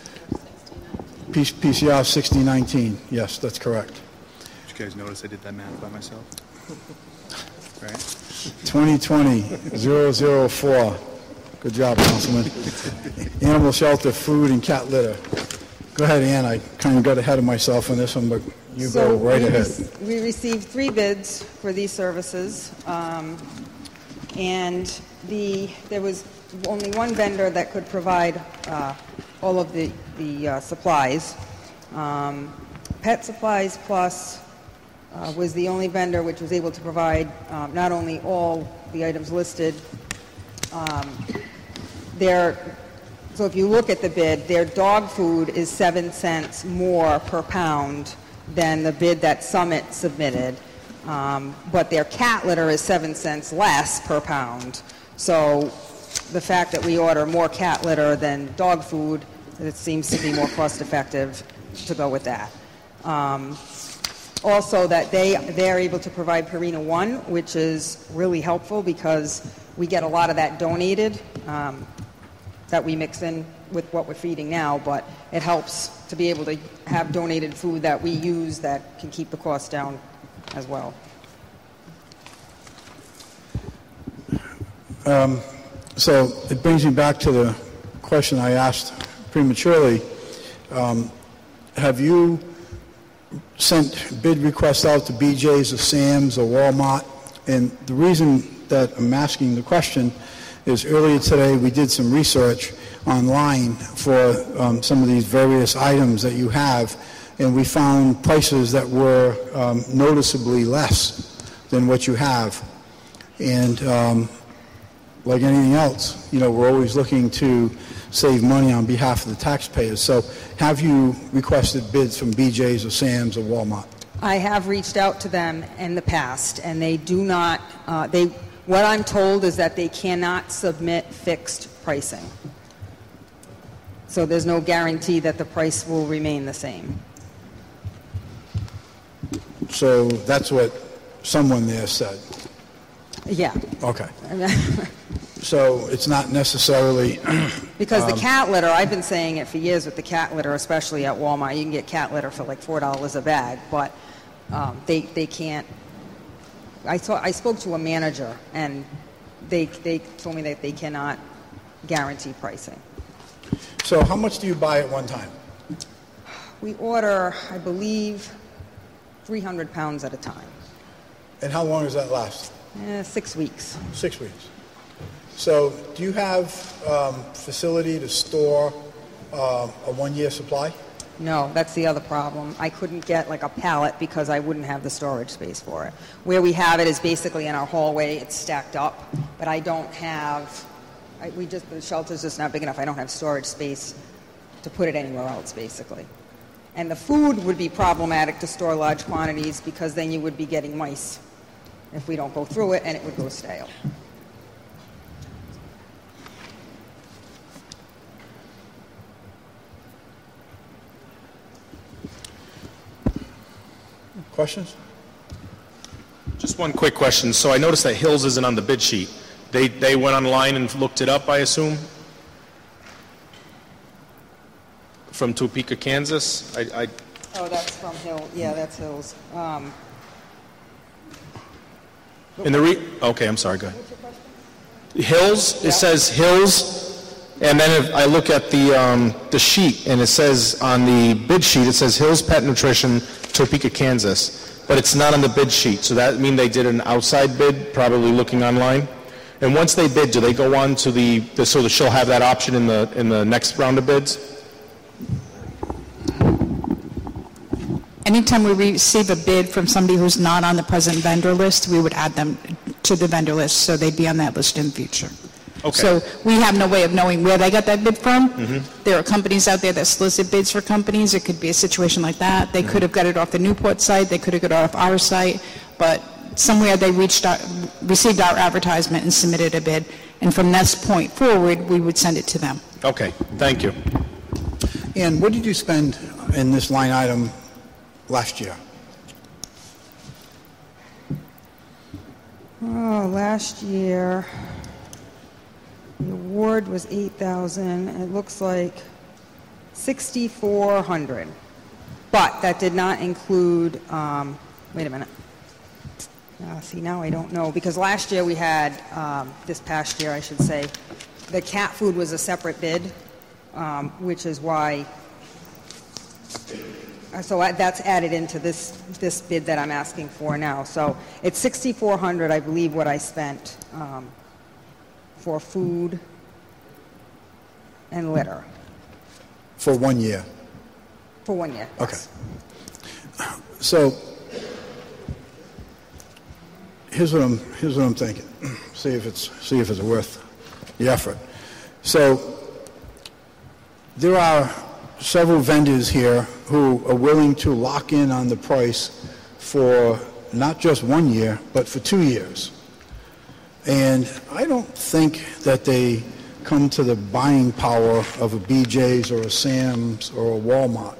PCR 6019. Yes, that's correct. Did you guys notice I did that math by myself? Right? 2020-004. Good job, Councilman. Animal shelter, food, and cat litter. Go ahead, Ann. I kind of got ahead of myself on this one, but you go right ahead. We received 3 bids for these services, and there was only one vendor that could provide all of the supplies. Pet Supplies Plus was the only vendor which was able to provide not only all the items listed. So if you look at the bid, their dog food is 7 cents more per pound than the bid that Summit submitted, but their cat litter is 7 cents less per pound. So the fact that we order more cat litter than dog food, it seems to be more cost effective to go with that. Also that they're able to provide Purina One, which is really helpful because we get a lot of that donated that we mix in with what we're feeding now, but it helps to be able to have donated food that we use that can keep the cost down as well. So it brings me back to the question I asked prematurely. Have you sent bid requests out to BJ's or Sam's or Walmart? And the reason that I'm asking the question is earlier today we did some research online for some of these various items that you have, and we found prices that were noticeably less than what you have. And like anything else, we're always looking to save money on behalf of the taxpayers. So have you requested bids from BJ's or Sam's or Walmart? I have reached out to them in the past, and they do not, what I'm told is that they cannot submit fixed pricing. So there's no guarantee that the price will remain the same. So that's what someone there said? Yeah. Okay. So it's not necessarily... Because the cat litter, I've been saying it for years with the cat litter, especially at Walmart. You can get cat litter for like $4 a bag, but they can't... I spoke to a manager, and they told me that they cannot guarantee pricing. So how much do you buy at one time? We order, I believe, 300 pounds at a time. And how long does that last? 6 weeks. 6 weeks. So do you have facility to store a 1-year supply? No, that's the other problem. I couldn't get like a pallet because I wouldn't have the storage space for it. Where we have it is basically in our hallway. It's stacked up, but I don't have. The shelter's just not big enough. I don't have storage space to put it anywhere else, basically. And the food would be problematic to store large quantities because then you would be getting mice if we don't go through it, and it would go stale. Questions? Just one quick question. So I noticed that Hills isn't on the bid sheet. They went online and looked it up, I assume? From Topeka, Kansas? Oh, that's from Hill. Yeah, that's Hills. Okay, I'm sorry, go ahead. Hills, it says Hills, and then if I look at the sheet, and it says on the bid sheet, it says Hills Pet Nutrition, Topeka, Kansas, but it's not on the bid sheet, so that means they did an outside bid, probably looking online. And once they bid, do they go on to so that she'll have that option in the next round of bids? Anytime we receive a bid from somebody who's not on the present vendor list, we would add them to the vendor list, so they'd be on that list in the future. Okay. So we have no way of knowing where they got that bid from. Mm-hmm. There are companies out there that solicit bids for companies. It could be a situation like that. They could have got it off the Newport site. They could have got it off our site. But somewhere they received our advertisement and submitted a bid. And from this point forward, we would send it to them. Okay. Thank you. And what did you spend in this line item last year? Oh, last year, the award was $8,000. It looks like $6,400. But that did not include, wait a minute. See, now I don't know. Because last year we had, this past year I should say, the cat food was a separate bid, which is why, so that's added into this bid that I'm asking for now. So it's $6,400, I believe, what I spent for food and litter. For 1 year? For 1 year. Okay. So here's what I'm thinking. See if it's worth the effort. So there are several vendors here who are willing to lock in on the price for not just 1 year, but for 2 years. And I don't think that they come to the buying power of a BJ's or a Sam's or a Walmart.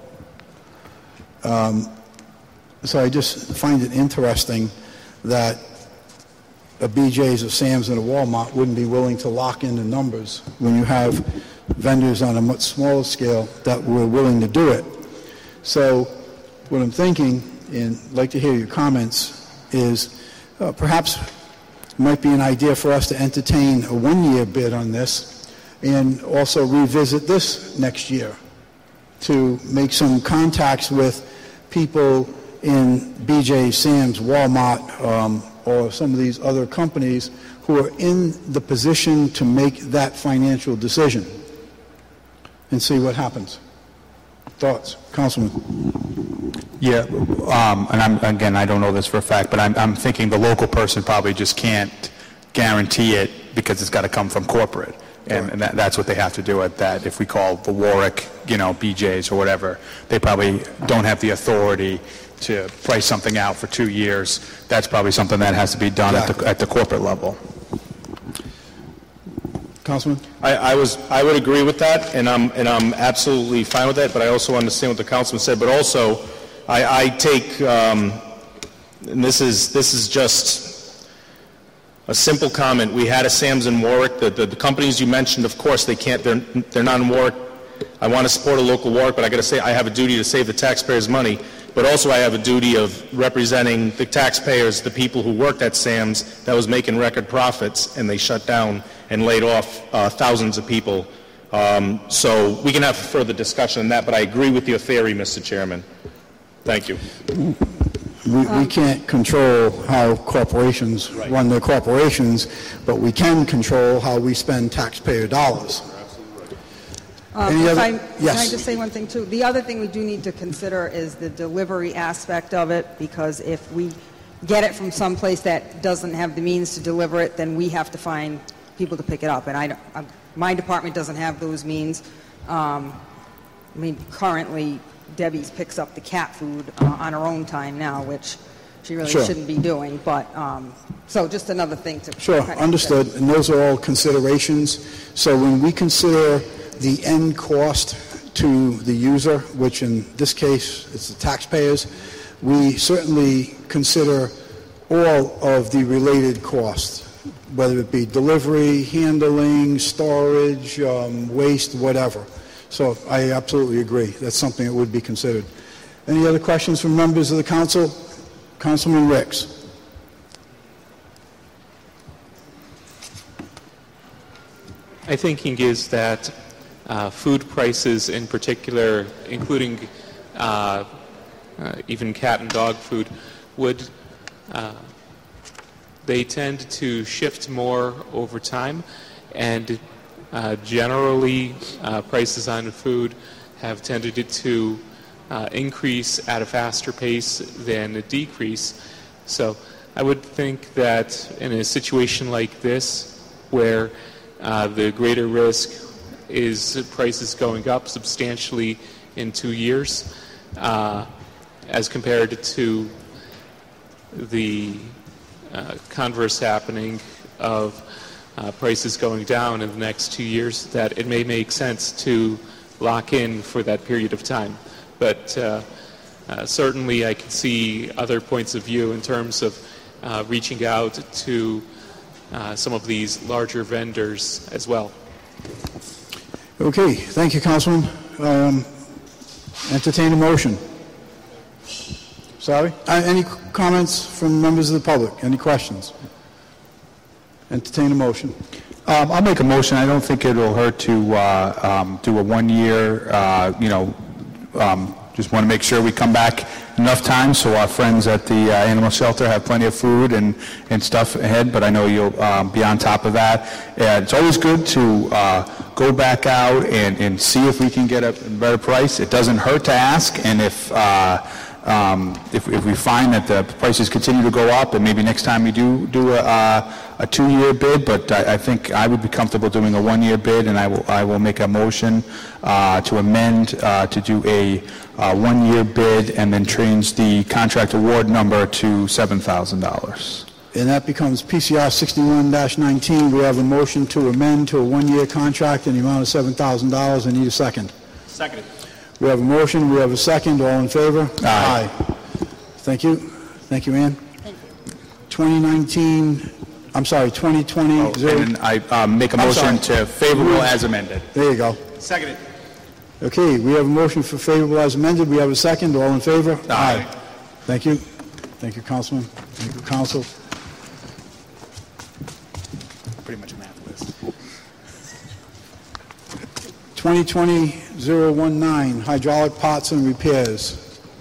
So I just find it interesting that a BJ's, a Sam's, and a Walmart wouldn't be willing to lock in the numbers when you have vendors on a much smaller scale that were willing to do it. So what I'm thinking, and I'd like to hear your comments, is perhaps it might be an idea for us to entertain a 1 year bid on this and also revisit this next year to make some contacts with people in BJ, Sam's, Walmart, or some of these other companies who are in the position to make that financial decision and see what happens. Thoughts? Councilman? Yeah, and I don't know this for a fact, but I'm thinking the local person probably just can't guarantee it because it's got to come from corporate. And that's what they have to do at that. If we call the Warwick, BJ's or whatever, they probably don't have the authority to price something out for 2 years. That's probably something that has to be done at the corporate level. Councilman? I would agree with that, and I'm absolutely fine with that. But I also understand what the councilman said. But also, I take, and this is just a simple comment. We had a Sam's in Warwick. The companies you mentioned, of course, they can't. They're not in Warwick. I want to support a local Warwick, but I got to say I have a duty to save the taxpayers' money. But also I have a duty of representing the taxpayers, the people who worked at Sam's that was making record profits, and they shut down and laid off thousands of people. So we can have further discussion on that, but I agree with your theory, Mr. Chairman. Thank you. We can't control how corporations run their corporations, but we can control how we spend taxpayer dollars. Any other? Can I Yes. just say one thing, too? The other thing we do need to consider is the delivery aspect of it, because if we get it from someplace that doesn't have the means to deliver it, then we have to find people to pick it up. And my department doesn't have those means. Currently, Debbie's picks up the cat food on her own time now, which she really Sure. shouldn't be doing. But, so just another thing to Sure, kind of understood, and those are all considerations. So when we consider the end cost to the user, which in this case it's the taxpayers, we certainly consider all of the related costs, whether it be delivery, handling, storage, waste, whatever. So I absolutely agree. That's something that would be considered. Any other questions from members of the council? Councilman Ricks. My thinking is that food prices in particular, including even cat and dog food, they tend to shift more over time, and generally prices on food have tended to increase at a faster pace than a decrease. So I would think that in a situation like this, where the greater risk is prices going up substantially in 2 years, as compared to the converse happening of prices going down in the next 2 years, that it may make sense to lock in for that period of time. But certainly I can see other points of view in terms of reaching out to some of these larger vendors as well. Okay, thank you, Councilman. Entertain a motion. Sorry? Any comments from members of the public? Any questions? Entertain a motion. I'll make a motion. I don't think it'll hurt to do a 1 year, just want to make sure we come back enough time so our friends at the animal shelter have plenty of food and stuff ahead, but I know you'll be on top of that. It's always good to go back out and see if we can get a better price. It doesn't hurt to ask, and if we find that the prices continue to go up, and maybe next time we do a 2-year bid, but I think I would be comfortable doing a 1-year bid, and I will make a motion to amend to do a 1-year bid and then change the contract award number to $7,000. And that becomes PCR 61-19. We have a motion to amend to a 1-year contract in the amount of $7,000. I need a second. Seconded. We have a motion. We have a second. All in favor? Aye. Thank you. Thank you, Ann. 2020. And I make a motion to favorable as amended. There you go. Seconded. Okay, we have a motion for favorable as amended. We have a second. All in favor? Aye. Thank you. Thank you, Councilman. Thank you, Council. Pretty much a math list. 2020-019, hydraulic parts and repairs.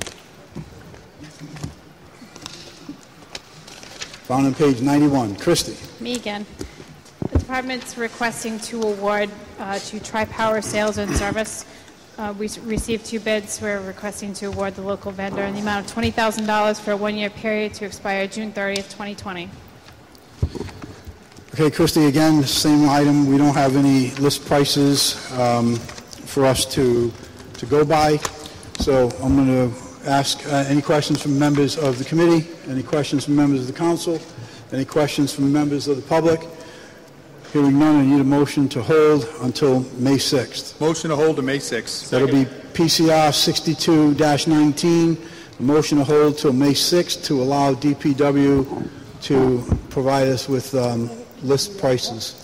Found on page 91. Christie. Me again. The department's requesting to award to Tri-Power Sales and Service. We received 2 bids. We're requesting to award the local vendor in the amount of $20,000 for a 1-year period to expire June 30th, 2020. Okay, Christie, again, same item. We don't have any list prices for us to go by. So I'm going to ask any questions from members of the committee, any questions from members of the council, any questions from members of the public. Hearing none, I need a motion to hold until May 6th. Motion to hold to May 6th. That'll be PCR 62-19, a motion to hold till May 6th to allow DPW to provide us with list prices.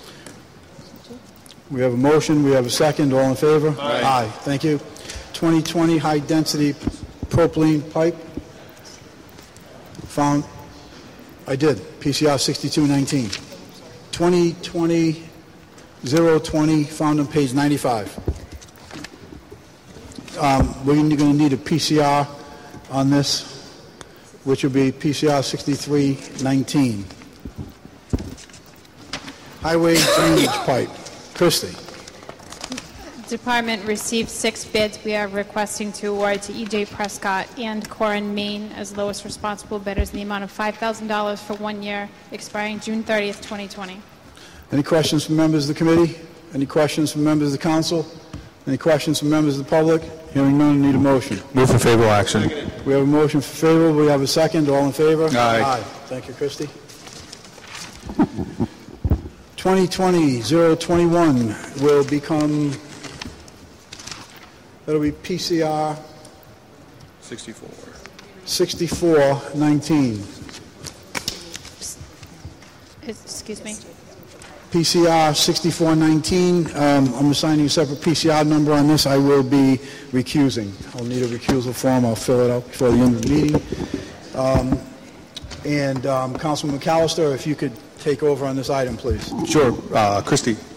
We have a motion, we have a second, all in favor? Aye. Thank you. 2020 high-density propylene pipe. Found, I did, PCR 62-19. 2020-020, found on page 95. We're going to need a PCR on this, which will be PCR 63-19. Highway drainage pipe. Christie. department received 6 bids. We are requesting to award to E.J. Prescott and Corin Maine as lowest responsible bidders in the amount of $5,000 for 1 year, expiring June 30th, 2020. Any questions from members of the committee? Any questions from members of the council? Any questions from members of the public? Hearing none, need a motion. Move for favorable action. We have a motion for favorable. We have a second. All in favor? Aye. Thank you, Christie. 2020-021 will become, that'll be PCR 6419. Excuse me. PCR 6419. I'm assigning a separate PCR number on this. I will be recusing. I'll need a recusal form. I'll fill it out before the end of the meeting. Councilman McAllister, if you could take over on this item, please. Sure. Christie.